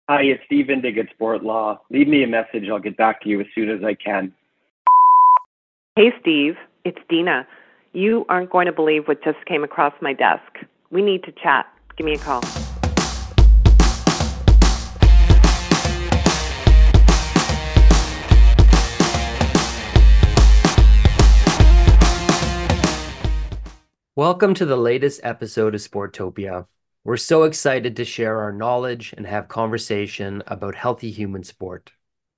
Hi, it's Steve Indig at Sport Law. Leave me a message. I'll get back to you as soon as I can. Hey, Steve. It's Dina. You aren't going to believe what just came across my desk. We need to chat. Give me a call. Welcome to the latest episode of Sportopia. We're so excited to share our knowledge and have conversation about healthy human sport.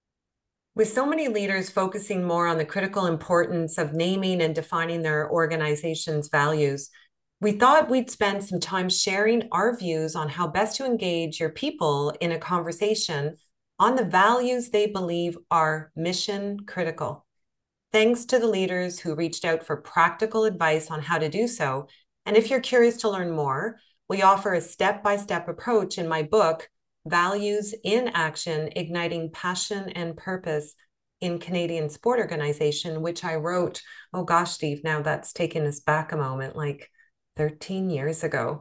With so many leaders focusing more on the critical importance of naming and defining their organization's values, we thought we'd spend some time sharing our views on how best to engage your people in a conversation on the values they believe are mission critical. Thanks to the leaders who reached out for practical advice on how to do so. And if you're curious to learn more, we offer a step-by-step approach in my book, Values in Action, Igniting Passion and Purpose in Canadian Sport Organization, which I wrote, oh gosh, Steve, now that's taken us back a moment, like 13 years ago.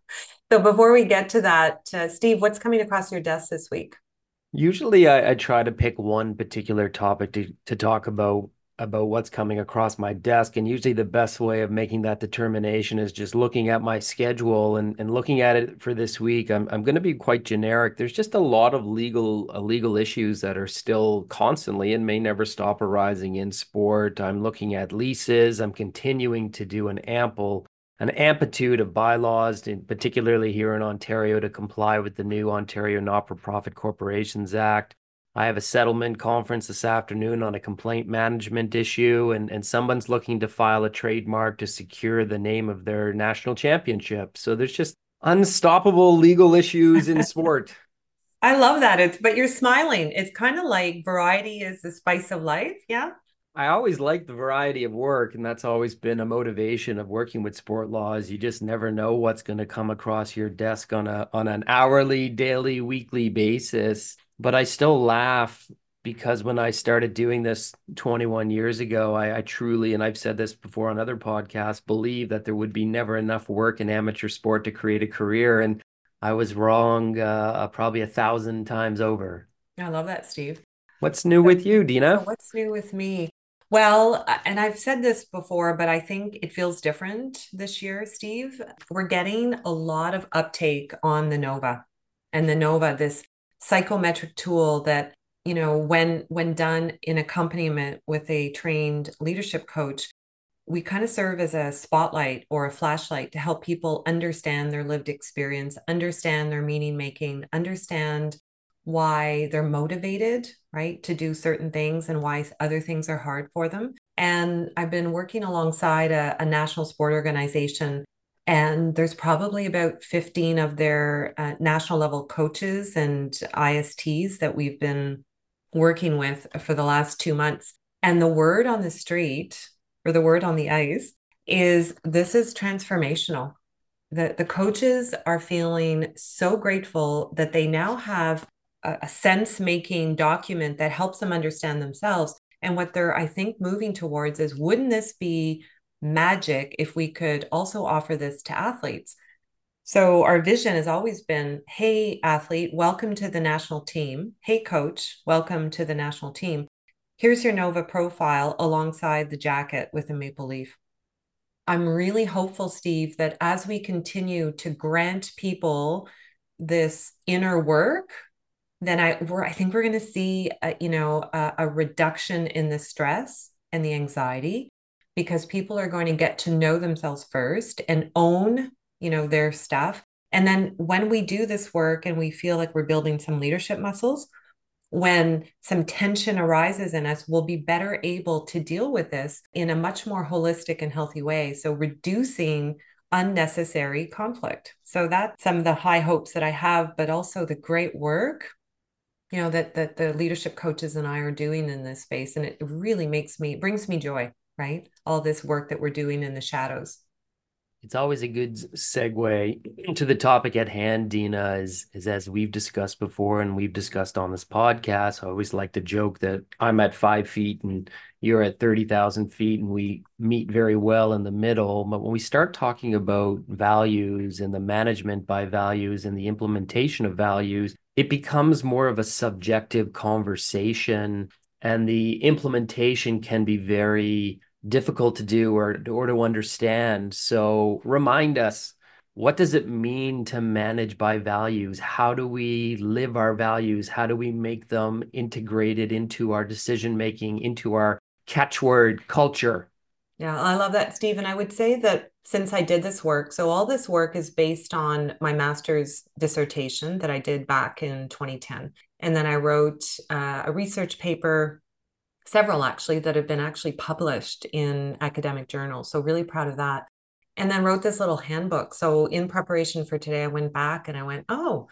So before we get to that, Steve, what's coming across your desk this week? Usually I try to pick one particular topic to talk about what's coming across my desk. And usually the best way of making that determination is just looking at my schedule and looking at it for this week. I'm going to be quite generic. There's just a lot of legal issues that are still constantly and may never stop arising in sport. I'm looking at leases. I'm continuing to do an amplitude of bylaws, particularly here in Ontario, to comply with the new Ontario Not-for-Profit Corporations Act. I have a settlement conference this afternoon on a complaint management issue, and someone's looking to file a trademark to secure the name of their national championship. So there's just unstoppable legal issues in sport. I love that. But you're smiling. It's kind of like variety is the spice of life. Yeah. I always liked the variety of work, and that's always been a motivation of working with sport laws. You just never know what's going to come across your desk on an hourly, daily, weekly basis. But I still laugh because when I started doing this 21 years ago, I truly, and I've said this before on other podcasts, believe that there would be never enough work in amateur sport to create a career. And I was wrong probably 1,000 times over. I love that, Steve. What's new with you, Dina? So what's new with me? Well, and I've said this before, but I think it feels different this year, Steve. We're getting a lot of uptake on the Nova, and the Nova, this psychometric tool that, when done in accompaniment with a trained leadership coach, we kind of serve as a spotlight or a flashlight to help people understand their lived experience, understand their meaning making, understand why they're motivated, right, to do certain things and why other things are hard for them. And I've been working alongside a national sport organization, and there's probably about 15 of their national level coaches and ISTs that we've been working with for the last 2 months. And the word on the street, or the word on the ice, is this is transformational. The coaches are feeling so grateful that they now have a sense-making document that helps them understand themselves. And what they're, I think, moving towards is, wouldn't this be magic if we could also offer this to athletes? So our vision has always been, hey, athlete, welcome to the national team. Hey, coach, welcome to the national team. Here's your Nova profile alongside the jacket with a maple leaf. I'm really hopeful, Steve, that as we continue to grant people this inner work, then I think we're going to see a reduction in the stress and the anxiety, because people are going to get to know themselves first and own their stuff. And then when we do this work and we feel like we're building some leadership muscles, when some tension arises in us, we'll be better able to deal with this in a much more holistic and healthy way. So reducing unnecessary conflict. So that's some of the high hopes that I have, but also the great work that the leadership coaches and I are doing in this space. And it really brings me joy, right? All this work that we're doing in the shadows. It's always a good segue into the topic at hand, Dina, is as we've discussed before and we've discussed on this podcast. I always like to joke that I'm at 5 feet and you're at 30,000 feet, and we meet very well in the middle. But when we start talking about values and the management by values and the implementation of values, it becomes more of a subjective conversation, and the implementation can be very difficult to do or to understand. So remind us, what does it mean to manage by values? How do we live our values? How do we make them integrated into our decision making, into our catchword culture? Yeah, I love that, Steve. And I would say that since I did this work, so all this work is based on my master's dissertation that I did back in 2010. And then I wrote a research paper, several actually, that have been actually published in academic journals. So really proud of that. And then wrote this little handbook. So in preparation for today, I went back and I went, oh,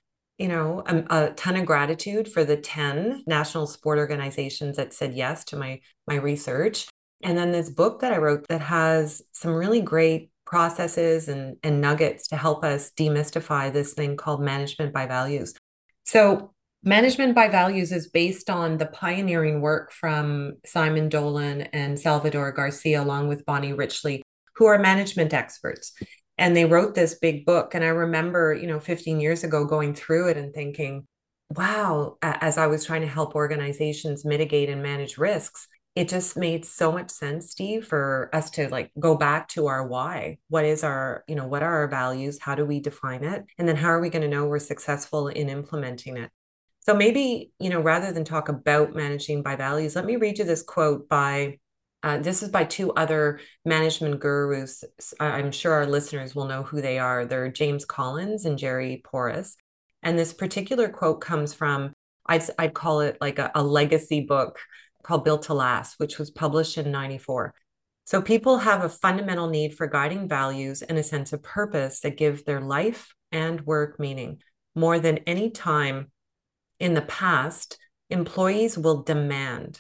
a ton of gratitude for the 10 national sport organizations that said yes to my research. And then this book that I wrote that has some really great processes and nuggets to help us demystify this thing called management by values. So management by values is based on the pioneering work from Simon Dolan and Salvador Garcia, along with Bonnie Richley, who are management experts. And they wrote this big book. And I remember, 15 years ago going through it and thinking, wow, as I was trying to help organizations mitigate and manage risks, it just made so much sense, Steve, for us to like go back to our why. What is what are our values? How do we define it? And then how are we going to know we're successful in implementing it? So maybe, rather than talk about managing by values, let me read you this quote this is by two other management gurus. I'm sure our listeners will know who they are. They're James Collins and Jerry Porras. And this particular quote comes from, I'd call it like a legacy book called Built to Last, which was published in 94. So people have a fundamental need for guiding values and a sense of purpose that give their life and work meaning. More than any time in the past, employees will demand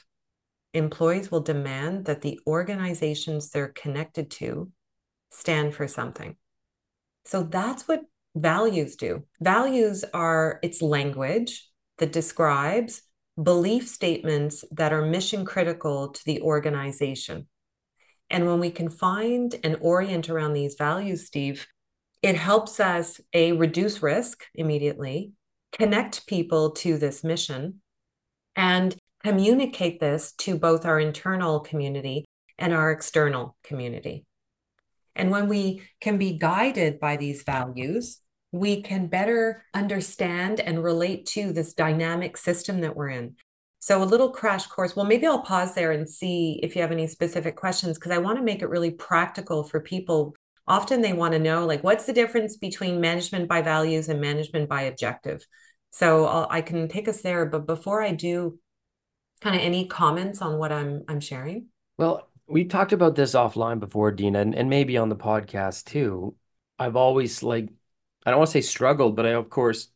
that the organizations they're connected to stand for something. So that's what values do. Values are its language that describes belief statements that are mission critical to the organization. And when we can find and orient around these values, Steve, it helps us reduce risk immediately, connect people to this mission, and communicate this to both our internal community and our external community. And when we can be guided by these values, we can better understand and relate to this dynamic system that we're in. So a little crash course. Well, maybe I'll pause there and see if you have any specific questions, because I want to make it really practical for people. Often they want to know, like, what's the difference between management by values and management by objective? So I can take us there. But before I do, kind of any comments on what I'm sharing? Well, we talked about this offline before, Dina, and maybe on the podcast too. I've always I don't want to say struggled, but of course,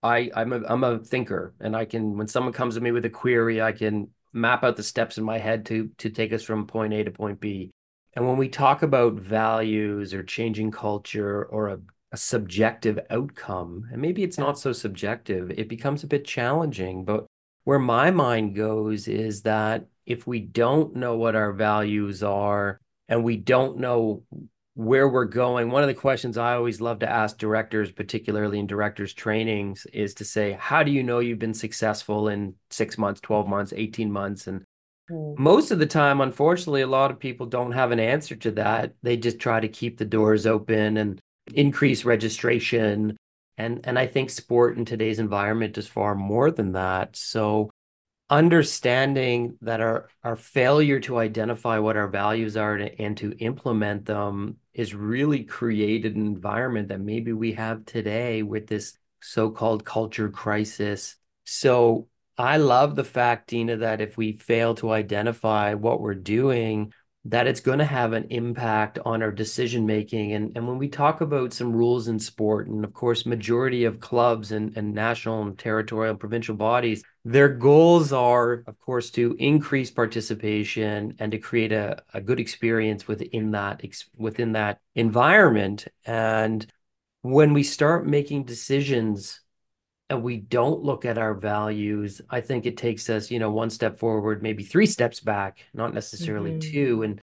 I'm a thinker, and I can, when someone comes to me with a query, I can map out the steps in my head to take us from point A to point B. And when we talk about values or changing culture or a subjective outcome, and maybe it's not so subjective, it becomes a bit challenging. But where my mind goes is that if we don't know what our values are and we don't know where we're going, one of the questions I always love to ask directors, particularly in directors trainings, is to say, how do you know you've been successful in 6 months, 12 months, 18 months? And most of the time, unfortunately, a lot of people don't have an answer to that. They just try to keep the doors open and increase registration. And I think sport in today's environment is far more than that. So understanding that our failure to identify what our values are and to implement them is really created an environment that maybe we have today with this so-called culture crisis. So I love the fact, Dina, that if we fail to identify what we're doing, that it's going to have an impact on our decision making. And when we talk about some rules in sport, and of course, majority of clubs and national and territorial and provincial bodies, their goals are, of course, to increase participation and to create a good experience within that environment. And when we start making decisions and we don't look at our values, I think it takes us, one step forward, maybe 3 steps back, not necessarily two. And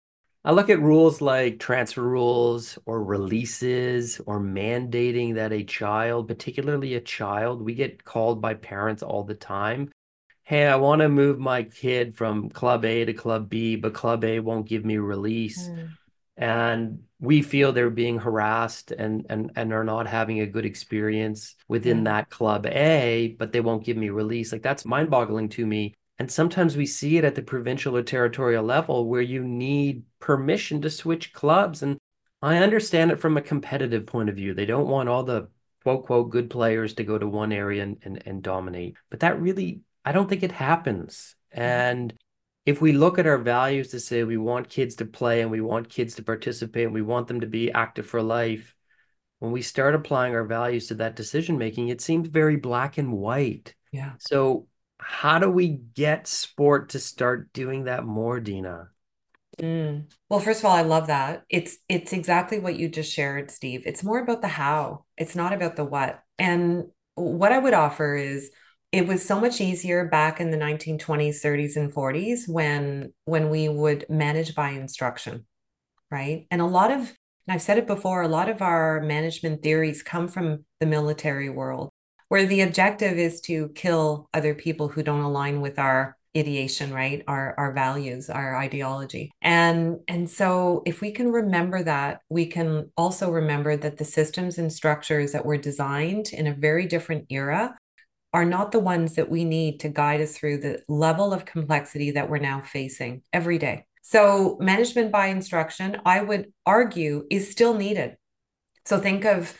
I look at rules like transfer rules or releases or mandating that a child, particularly a child, we get called by parents all the time. Hey, I want to move my kid from club A to club B, but club A won't give me release. Mm, And we feel they're being harassed and are not having a good experience within yeah. that club A, but they won't give me release. Like that's mind-boggling to me. And sometimes we see it at the provincial or territorial level where you need permission to switch clubs. And I understand it from a competitive point of view. They don't want all the quote, quote, good players to go to one area and dominate. But that really, I don't think it happens. And if we look at our values to say we want kids to play and we want kids to participate and we want them to be active for life, when we start applying our values to that decision making, it seems very black and white. Yeah. So, how do we get sport to start doing that more, Dina? Mm. Well, first of all, I love that. It's exactly what you just shared, Steve. It's more about the how. It's not about the what. And what I would offer is it was so much easier back in the 1920s, 30s, and 40s when we would manage by instruction, right? And and I've said it before, a lot of our management theories come from the military world, where the objective is to kill other people who don't align with our ideation, right? Our values, our ideology. And so if we can remember that, we can also remember that the systems and structures that were designed in a very different era are not the ones that we need to guide us through the level of complexity that we're now facing every day. So management by instruction, I would argue, is still needed. So think of,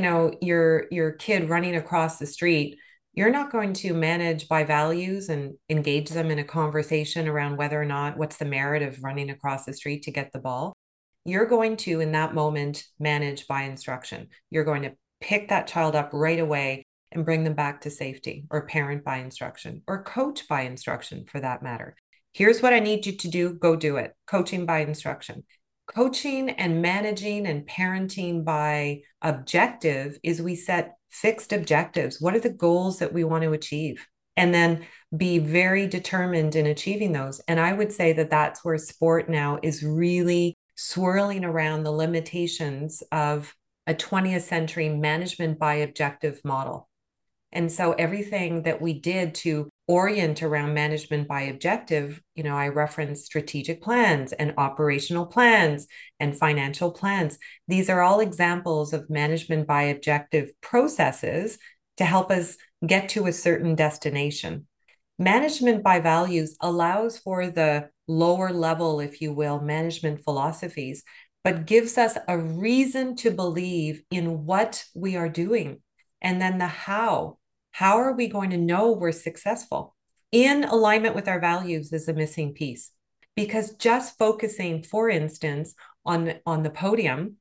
your kid running across the street. You're not going to manage by values and engage them in a conversation around whether or not what's the merit of running across the street to get the ball. You're going to, in that moment, manage by instruction. You're going to pick that child up right away and bring them back to safety, or parent by instruction, or coach by instruction for that matter. Here's what I need you to do, go do it. Coaching by instruction. Coaching and managing and parenting by objective is we set fixed objectives. What are the goals that we want to achieve? And then be very determined in achieving those. And I would say that that's where sport now is really swirling around the limitations of a 20th century management by objective model. And so everything that we did to orient around management by objective, I referenced strategic plans and operational plans and financial plans. These are all examples of management by objective processes to help us get to a certain destination. Management by values allows for the lower level, if you will, management philosophies, but gives us a reason to believe in what we are doing. And then the how. How are we going to know we're successful? In alignment with our values is a missing piece, because just focusing, for instance, on the podium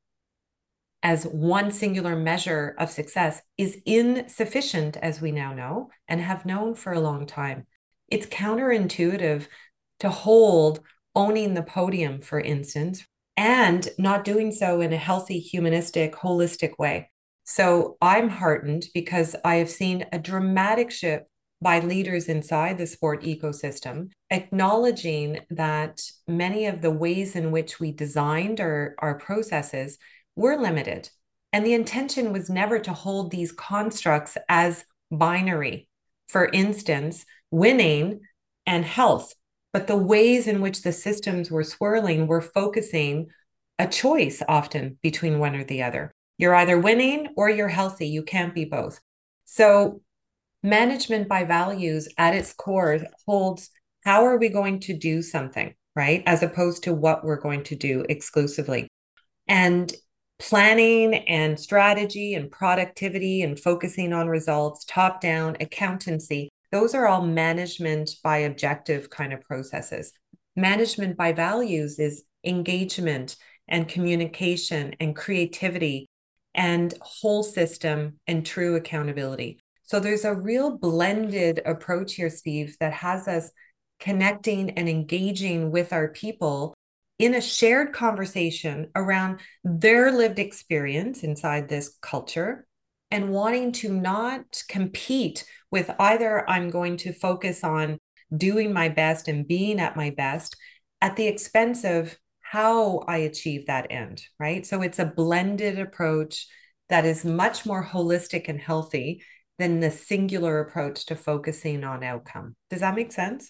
as one singular measure of success is insufficient, as we now know and have known for a long time. It's counterintuitive to hold owning the podium, for instance, and not doing so in a healthy, humanistic, holistic way. So I'm heartened because I have seen a dramatic shift by leaders inside the sport ecosystem, acknowledging that many of the ways in which we designed our processes were limited. And the intention was never to hold these constructs as binary. For instance, winning and health. But the ways in which the systems were swirling were focusing a choice often between one or the other. You're either winning or you're healthy. You can't be both. So management by values at its core holds how are we going to do something, right? As opposed to what we're going to do exclusively. And planning and strategy and productivity and focusing on results, top down accountancy, those are all management by objective kind of processes. Management by values is engagement and communication and creativity and whole system and true accountability. So there's a real blended approach here, Steve, that has us connecting and engaging with our people in a shared conversation around their lived experience inside this culture, and wanting to not compete with either I'm going to focus on doing my best and being at my best at the expense of how I achieve that end, right? So it's a blended approach that is much more holistic and healthy than the singular approach to focusing on outcome. Does that make sense?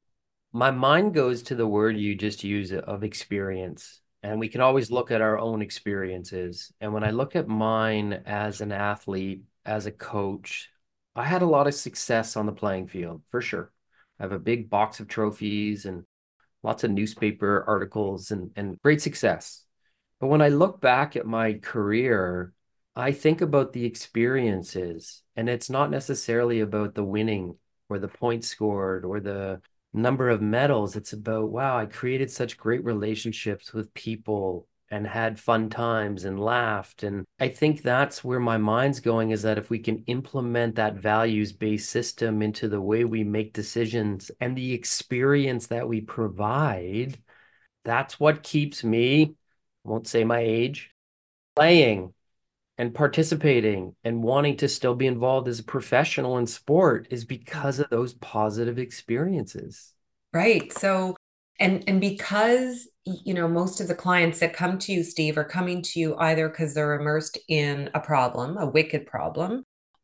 My mind goes to the word you just used of experience. And we can always look at our own experiences. And when I look at mine as an athlete, as a coach, I had a lot of success on the playing field, for sure. I have a big box of trophies and lots of newspaper articles and great success. But when I look back at my career, I think about the experiences, and it's not necessarily about the winning or the points scored or the number of medals. It's about, wow, I created such great relationships with people and had fun times and laughed. And I think that's where my mind's going, is that if we can implement that values-based system into the way we make decisions and the experience that we provide, that's what keeps me, I won't say my age, playing and participating and wanting to still be involved as a professional in sport, is because of those positive experiences. Right. So, and because, most of the clients that come to you, Steve, are coming to you either because they're immersed in a problem, a wicked problem,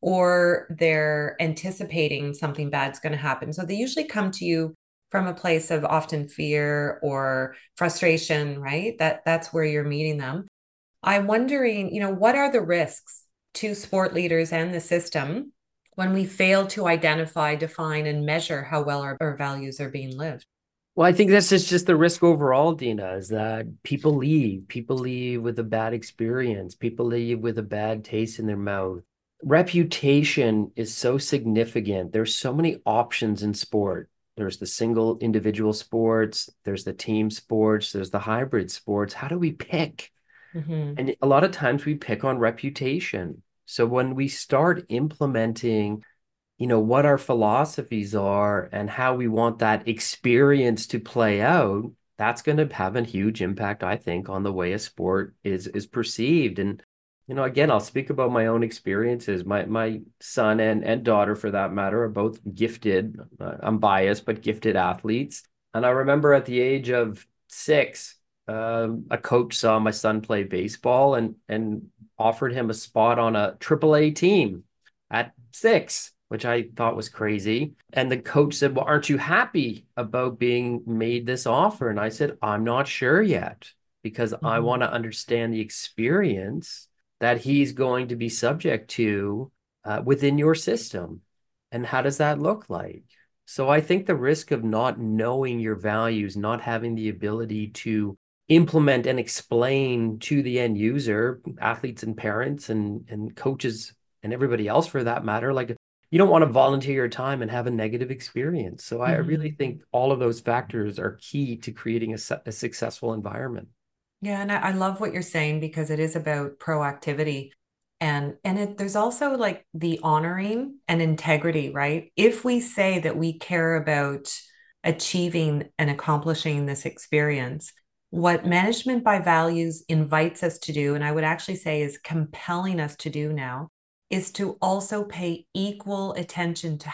or they're anticipating something bad's going to happen. So they usually come to you from a place of often fear or frustration, right? That's where you're meeting them. I'm wondering, what are the risks to sport leaders and the system when we fail to identify, define, and measure how well our values are being lived? Well, I think that's just the risk overall, Dina, is that people leave. People leave with a bad experience. People leave with a bad taste in their mouth. Reputation is so significant. There's so many options in sport. There's the single individual sports, there's the team sports, there's the hybrid sports. How do we pick? Mm-hmm. And a lot of times we pick on reputation. So when we start implementing, what our philosophies are and how we want that experience to play out, that's going to have a huge impact, I think, on the way a sport is perceived. And, again, I'll speak about my own experiences. My son and daughter, for that matter, are both gifted. I'm biased, but gifted athletes. And I remember at the age of 6, a coach saw my son play baseball and offered him a spot on a AAA team at 6, which I thought was crazy. And the coach said, "Well, aren't you happy about being made this offer?" And I said, "I'm not sure yet, because I Mm-hmm. want to understand the experience that he's going to be subject to within your system. And how does that look like?" So I think the risk of not knowing your values, not having the ability to implement and explain to the end user, athletes and parents and coaches and everybody else for that matter, like, you don't want to volunteer your time and have a negative experience. So I really Mm-hmm. think all of those factors are key to creating a successful environment. Yeah, and I love what you're saying because it is about proactivity. And there's also like the honoring and integrity, right? If we say that we care about achieving and accomplishing this experience, what management by values invites us to do, and I would actually say is compelling us to do now, is to also pay equal attention to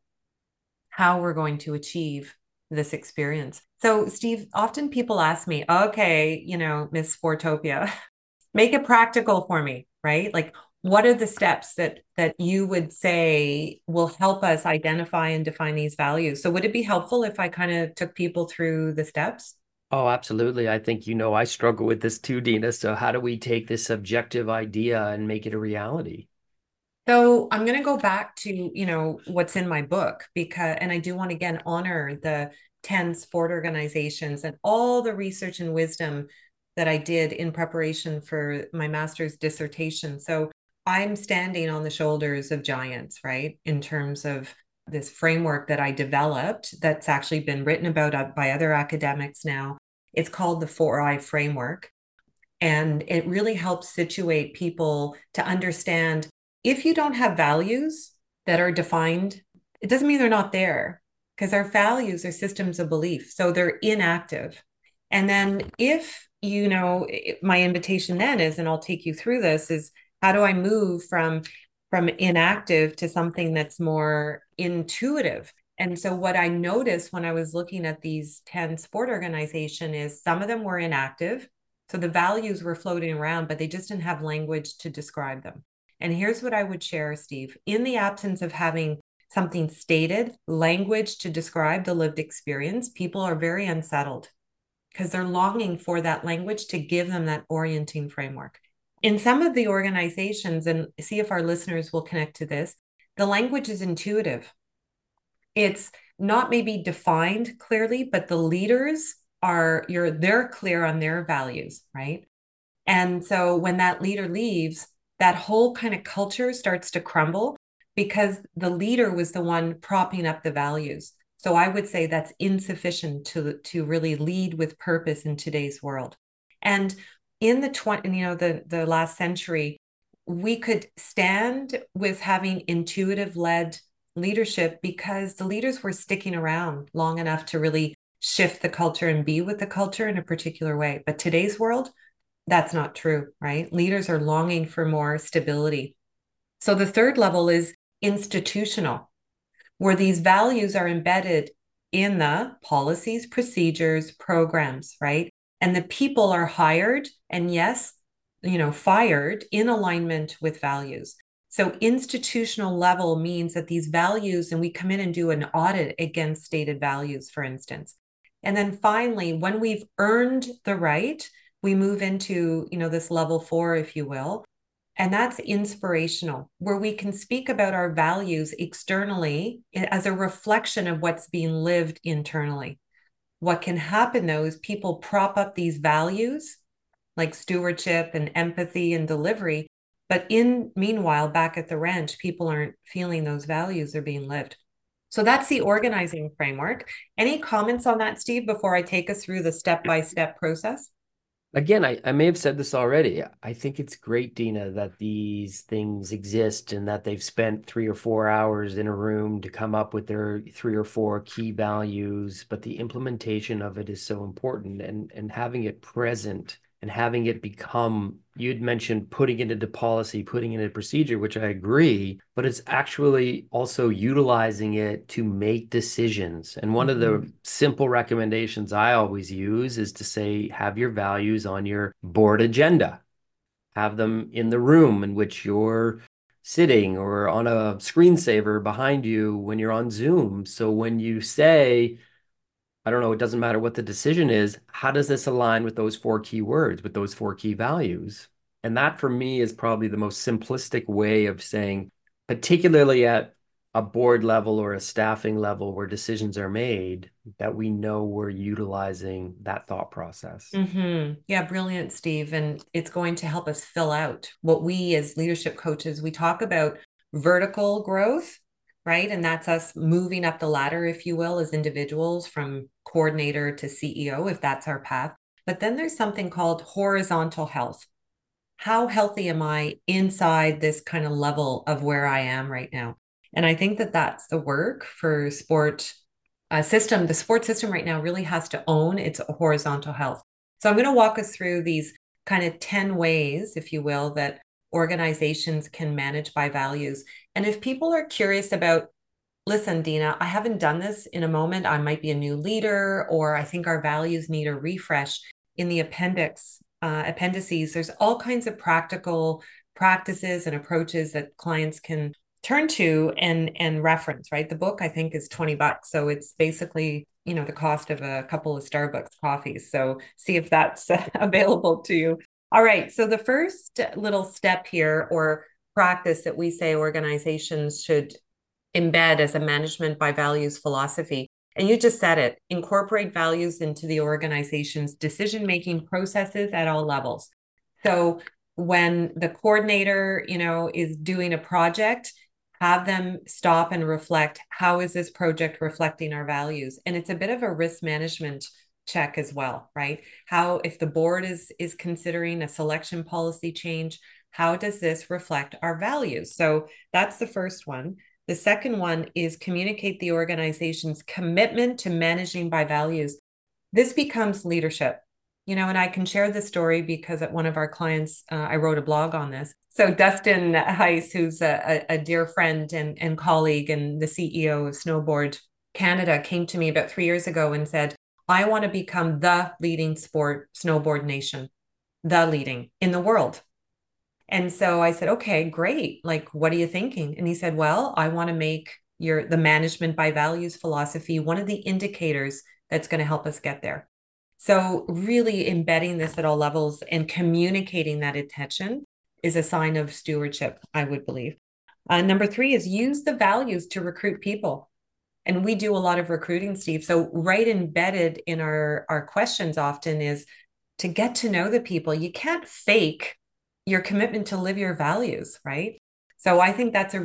how we're going to achieve this experience. So, Steve, often people ask me, okay, Miss Sportopia, make it practical for me, right? Like, what are the steps that you would say will help us identify and define these values? So, would it be helpful if I kind of took people through the steps? Oh, absolutely. I think, I struggle with this too, Dina. So how do we take this subjective idea and make it a reality? So I'm going to go back to, what's in my book because, and I do want to again honor the 10 sport organizations and all the research and wisdom that I did in preparation for my master's dissertation. So I'm standing on the shoulders of giants, right? In terms of this framework that I developed that's actually been written about by other academics now. It's called the 4I framework. And it really helps situate people to understand if you don't have values that are defined, it doesn't mean they're not there because our values are systems of belief. So they're inactive. And then if, my invitation then is, and I'll take you through this, is how do I move from inactive to something that's more intuitive? And so what I noticed when I was looking at these 10 sport organizations is some of them were inactive. So the values were floating around, but they just didn't have language to describe them. And here's what I would share, Steve. In the absence of having something stated, language to describe the lived experience, people are very unsettled because they're longing for that language to give them that orienting framework. In some of the organizations, and see if our listeners will connect to this, the language is intuitive. It's not maybe defined clearly, but the leaders they're clear on their values, right? And so when that leader leaves, that whole kind of culture starts to crumble because the leader was the one propping up the values. So I would say that's insufficient to really lead with purpose in today's world. And in the last century, we could stand with having intuitive led leadership because the leaders were sticking around long enough to really shift the culture and be with the culture in a particular way. But today's world, that's not true, right? Leaders are longing for more stability. So the third level is institutional, where these values are embedded in the policies, procedures, programs, right? And the people are hired and yes, fired in alignment with values. So institutional level means that these values, and we come in and do an audit against stated values, for instance. And then finally, when we've earned the right, we move into, this level 4, if you will. And that's inspirational, where we can speak about our values externally as a reflection of what's being lived internally. What can happen, though, is people prop up these values like stewardship and empathy and delivery. But meanwhile, back at the ranch, people aren't feeling those values are being lived. So that's the organizing framework. Any comments on that, Steve, before I take us through the step-by-step process? Again, I may have said this already. I think it's great, Dina, that these things exist and that they've spent 3 or 4 hours in a room to come up with their 3 or 4 key values, but the implementation of it is so important, and having it present and having it become, you'd mentioned putting it into policy, putting it into procedure, which I agree, but it's actually also utilizing it to make decisions. And one of the simple recommendations I always use is to say, have your values on your board agenda. Have them in the room in which you're sitting or on a screensaver behind you when you're on Zoom. So when you say, I don't know, it doesn't matter what the decision is, how does this align with those 4 key words, with those 4 key values? And that for me is probably the most simplistic way of saying, particularly at a board level or a staffing level where decisions are made, that we know we're utilizing that thought process. Yeah, brilliant, Steve. And it's going to help us fill out what we as leadership coaches, we talk about vertical growth, right? And that's us moving up the ladder, if you will, as individuals from coordinator to CEO, if that's our path. But then there's something called horizontal health. How healthy am I inside this kind of level of where I am right now? And I think that that's the work for sport system. The sport system right now really has to own its horizontal health. So I'm going to walk us through these kind of 10 ways, if you will, that organizations can manage by values. And if people are curious about, listen, Dina, I haven't done this in a moment. I might be a new leader, or I think our values need a refresh. In the appendices, there's all kinds of practical practices and approaches that clients can turn to and reference, right? The book, I think, is $20. So it's basically, the cost of a couple of Starbucks coffees. So see if that's available to you. All right. So the first little step here, or practice that we say organizations should embed as a management by values philosophy. And you just said it, incorporate values into the organization's decision-making processes at all levels. So when the coordinator, is doing a project, have them stop and reflect, how is this project reflecting our values? And it's a bit of a risk management check as well, right? How, if the board is considering a selection policy change, how does this reflect our values? So that's the first one. The second one is communicate the organization's commitment to managing by values. This becomes leadership. And I can share this story because at one of our clients, I wrote a blog on this. So Dustin Heiss, who's a dear friend and colleague and the CEO of Snowboard Canada came to me about 3 years ago and said, I want to become the leading sport snowboard nation, the leading in the world. And so I said, okay, great. Like, what are you thinking? And he said, well, I want to make the management by values philosophy one of the indicators that's going to help us get there. So really embedding this at all levels and communicating that intention is a sign of stewardship, I would believe. Number 3 is use the values to recruit people. And we do a lot of recruiting, Steve. So right embedded in our questions often is to get to know the people. You can't fake your commitment to live your values, right? So I think that's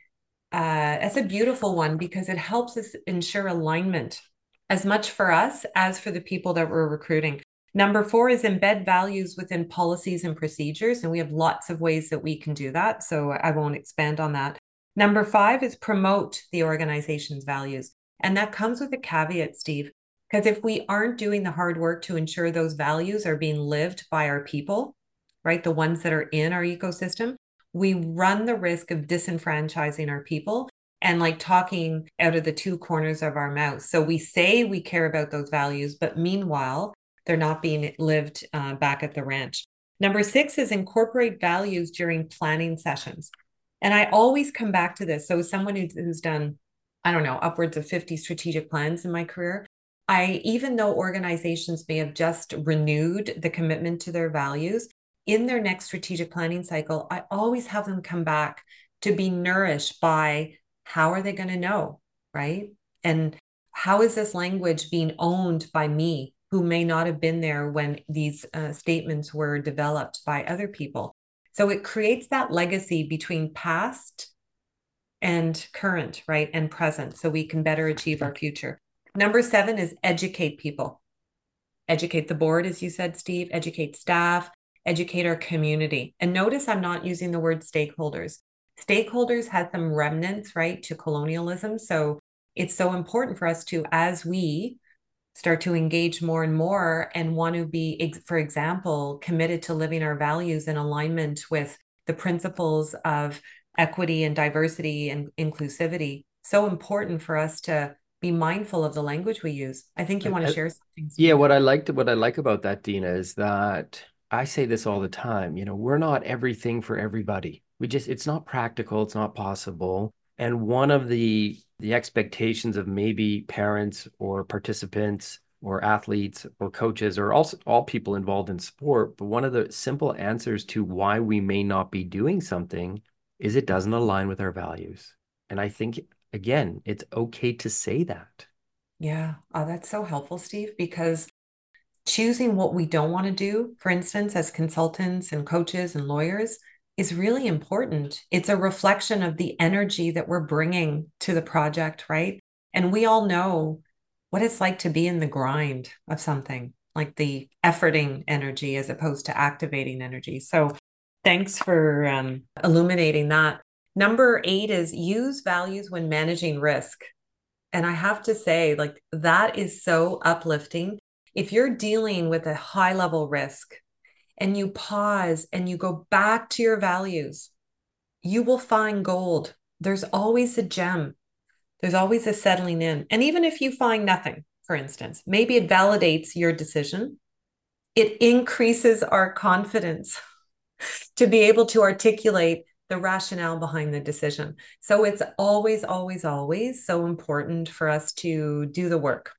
that's a beautiful one because it helps us ensure alignment as much for us as for the people that we're recruiting. Number 4 is embed values within policies and procedures. And we have lots of ways that we can do that. So I won't expand on that. Number 5 is promote the organization's values. And that comes with a caveat, Steve, because if we aren't doing the hard work to ensure those values are being lived by our people, right, the ones that are in our ecosystem, we run the risk of disenfranchising our people and like talking out of the 2 corners of our mouth. So we say we care about those values, but meanwhile, they're not being lived back at the ranch. Number 6 is incorporate values during planning sessions. And I always come back to this. So someone who's done, I don't know, upwards of 50 strategic plans in my career, even though organizations may have just renewed the commitment to their values, in their next strategic planning cycle, I always have them come back to be nourished by how are they going to know, right? And how is this language being owned by me, who may not have been there when these statements were developed by other people? So it creates that legacy between past and current, right? And present, so we can better achieve our future. Number 7 is educate people. Educate the board, as you said, Steve, educate staff, educate our community. And notice I'm not using the word stakeholders. Stakeholders has some remnants, right, to colonialism. So it's so important for us to, as we start to engage more and more and want to be, for example, committed to living our values in alignment with the principles of equity and diversity and inclusivity, so important for us to be mindful of the language we use. I think you want to share something, Steve. Yeah, what I like about that, Dina, is that I say this all the time, we're not everything for everybody. It's not practical, it's not possible. And one of the expectations of maybe parents or participants or athletes or coaches or also all people involved in sport, but one of the simple answers to why we may not be doing something is it doesn't align with our values. And I think, again, it's okay to say that. Yeah, that's so helpful, Steve, because choosing what we don't want to do, for instance, as consultants and coaches and lawyers, is really important. It's a reflection of the energy that we're bringing to the project, right? And we all know what it's like to be in the grind of something, like the efforting energy as opposed to activating energy. So thanks for illuminating that. Number 8 is use values when managing risk. And I have to say, like, that is so uplifting. If you're dealing with a high level risk and you pause and you go back to your values, you will find gold. There's always a gem. There's always a settling in. And even if you find nothing, for instance, maybe it validates your decision. It increases our confidence to be able to articulate the rationale behind the decision. So it's always, always, always so important for us to do the work,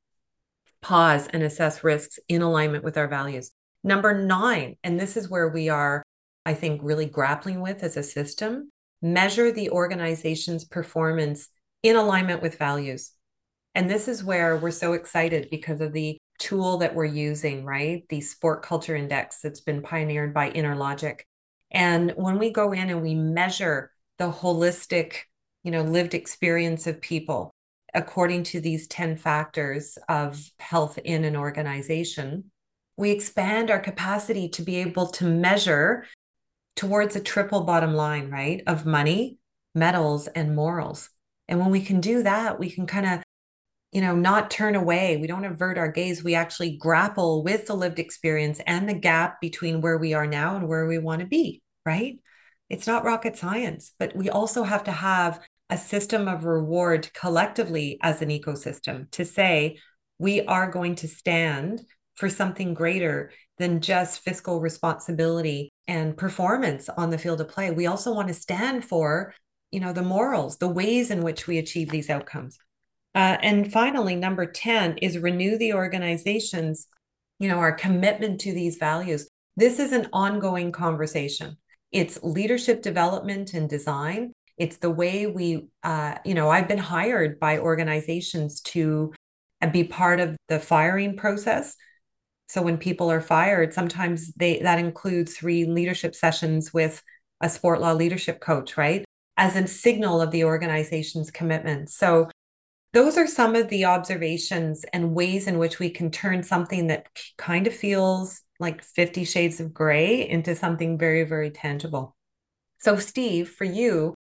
pause and assess risks in alignment with our values. Number 9, and this is where we are, I think, really grappling with as a system, measure the organization's performance in alignment with values. And this is where we're so excited because of the tool that we're using, right? The Sport Culture Index that's been pioneered by InnerLogic. And when we go in and we measure the holistic, lived experience of people according to these 10 factors of health in an organization, we expand our capacity to be able to measure towards a triple bottom line, right? Of money, metals, and morals. And when we can do that, we can kind of, not turn away. We don't avert our gaze. We actually grapple with the lived experience and the gap between where we are now and where we want to be, right? It's not rocket science, but we also have to have a system of reward collectively as an ecosystem to say, we are going to stand for something greater than just fiscal responsibility and performance on the field of play. We also want to stand for, the morals, the ways in which we achieve these outcomes. And finally, number 10 is renew the organization's, our commitment to these values. This is an ongoing conversation. It's leadership development and design. It's the way we, I've been hired by organizations to be part of the firing process. So when people are fired, sometimes that includes 3 leadership sessions with a sport law leadership coach, right? As a signal of the organization's commitment. So those are some of the observations and ways in which we can turn something that kind of feels like 50 shades of gray into something very, very tangible. So Steve, for you,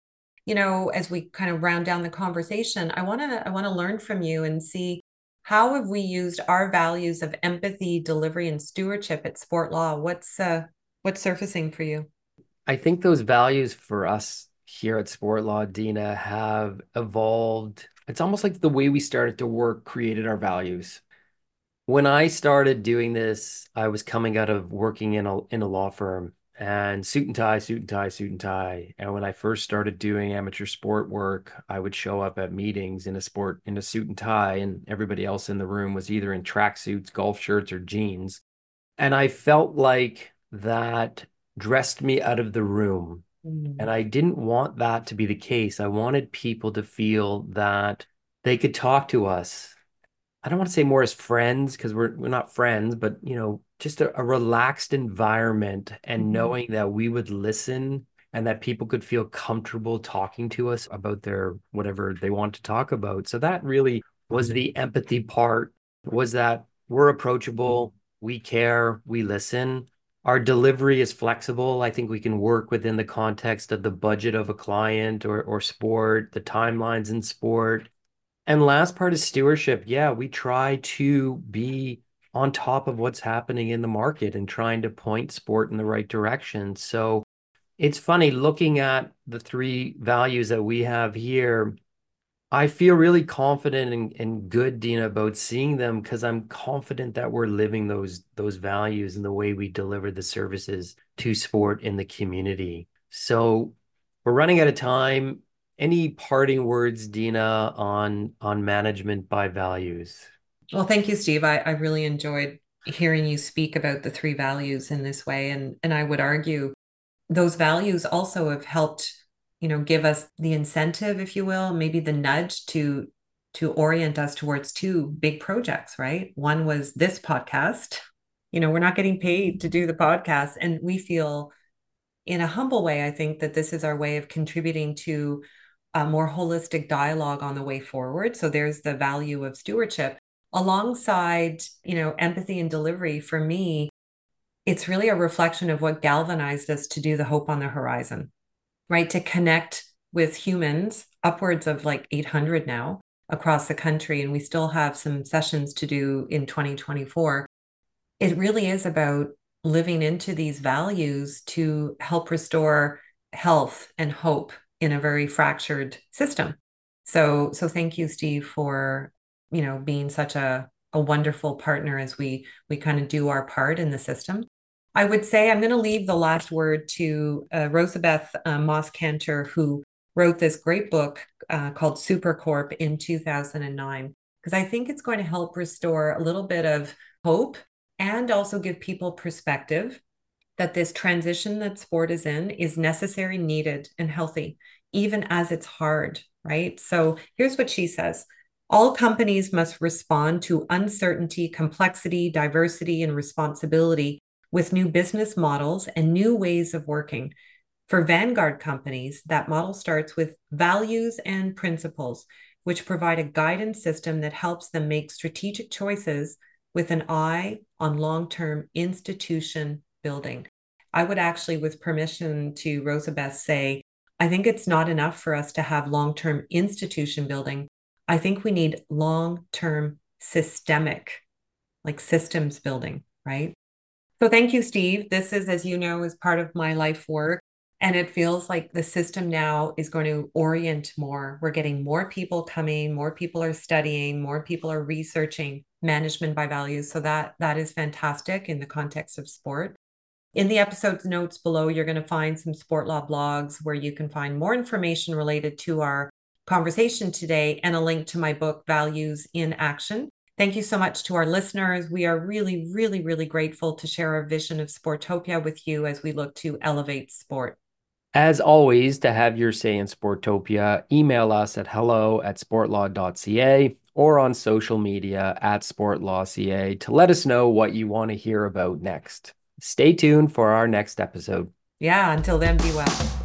as we kind of round down the conversation, I want to learn from you and see, how have we used our values of empathy, delivery, and stewardship at Sport Law? What's surfacing for you? I think those values for us here at Sport Law, Dina, have evolved. It's almost like the way we started to work created our values. When I started doing this, I was coming out of working in a law firm, and suit and tie, suit and tie, suit and tie. And when I first started doing amateur sport work, I would show up at meetings in a suit and tie, and everybody else in the room was either in tracksuits, golf shirts, or jeans. And I felt like that dressed me out of the room. And I didn't want that to be the case. I wanted people to feel that they could talk to us. I don't want to say more as friends, because we're not friends, but just a relaxed environment, and knowing that we would listen and that people could feel comfortable talking to us about their whatever they want to talk about. So that really was the empathy part, was that we're approachable, we care, we listen. Our delivery is flexible. I think we can work within the context of the budget of a client or sport, the timelines in sport. And last part is stewardship. Yeah, we try to be on top of what's happening in the market and trying to point sport in the right direction. So it's funny looking at the 3 values that we have here. I feel really confident and good, Dina, about seeing them, because I'm confident that we're living those values in the way we deliver the services to sport in the community. So we're running out of time. Any parting words, Dina, on management by values? Well, thank you, Steve. I really enjoyed hearing you speak about the 3 values in this way. And I would argue those values also have helped, give us the incentive, if you will, maybe the nudge to orient us towards 2 big projects, right? One was this podcast. We're not getting paid to do the podcast. And we feel, in a humble way, I think that this is our way of contributing to a more holistic dialogue on the way forward. So there's the value of stewardship alongside, empathy and delivery. For me, it's really a reflection of what galvanized us to do the Hope on the Horizon, right? To connect with humans, upwards of like 800 now across the country. And we still have some sessions to do in 2024. It really is about living into these values to help restore health and hope in a very fractured system. So thank you, Steve, for, being such a wonderful partner as we kind of do our part in the system. I would say I'm going to leave the last word to Rosabeth Moss-Cantor, who wrote this great book called Supercorp in 2009, because I think it's going to help restore a little bit of hope and also give people perspective that this transition that sport is in is necessary, needed, and healthy, even as it's hard, right? So here's what she says. All companies must respond to uncertainty, complexity, diversity, and responsibility with new business models and new ways of working. For Vanguard companies, that model starts with values and principles, which provide a guidance system that helps them make strategic choices with an eye on long-term institution building. I would actually, with permission to Rosabeth, say, I think it's not enough for us to have long-term institution building. I think we need long-term systemic, like systems building, right? So thank you, Steve. This is, as you know, is part of my life work. And it feels like the system now is going to orient more. We're getting more people coming, more people are studying, more people are researching management by values. So that is fantastic in the context of sport. In the episode's notes below, you're going to find some sport law blogs where you can find more information related to our conversation today and a link to my book, Values in Action. Thank you so much to our listeners. We are really, really, really grateful to share our vision of Sportopia with you as we look to elevate sport. As always, to have your say in Sportopia, email us at hello@sportlaw.ca or on social media @sportlawca to let us know what you want to hear about next. Stay tuned for our next episode. Yeah, until then, be well.